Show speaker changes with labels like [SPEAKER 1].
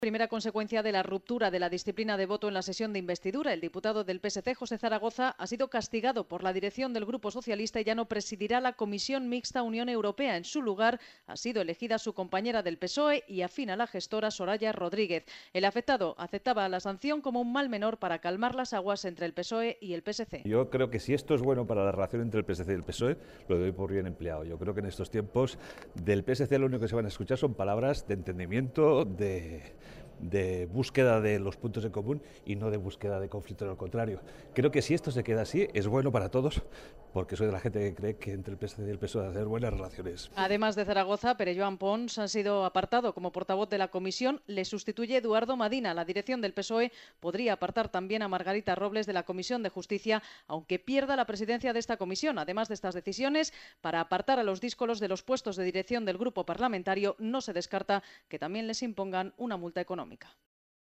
[SPEAKER 1] Primera consecuencia de la ruptura de la disciplina de voto en la sesión de investidura. El diputado del PSC, José Zaragoza, ha sido castigado por la dirección del Grupo Socialista y ya no presidirá la Comisión Mixta Unión Europea. En su lugar ha sido elegida su compañera del PSOE y afín a la gestora Soraya Rodríguez. El afectado aceptaba la sanción como un mal menor para calmar las aguas entre el PSOE y el PSC.
[SPEAKER 2] Yo creo que si esto es bueno para la relación entre el PSC y el PSOE, lo doy por bien empleado. Yo creo que en estos tiempos del PSC lo único que se van a escuchar son palabras de entendimiento, de búsqueda de los puntos en común y no de búsqueda de conflicto, al contrario. Creo que si esto se queda así, es bueno para todos, porque soy de la gente que cree que entre el PSC y el PSOE hacer buenas relaciones.
[SPEAKER 1] Además de Zaragoza, Pere Joan Pons ha sido apartado como portavoz de la comisión. Le sustituye Eduardo Madina. La dirección del PSOE podría apartar también a Margarita Robles de la Comisión de Justicia, aunque pierda la presidencia de esta comisión. Además de estas decisiones, para apartar a los díscolos de los puestos de dirección del grupo parlamentario, no se descarta que también les impongan una multa económica.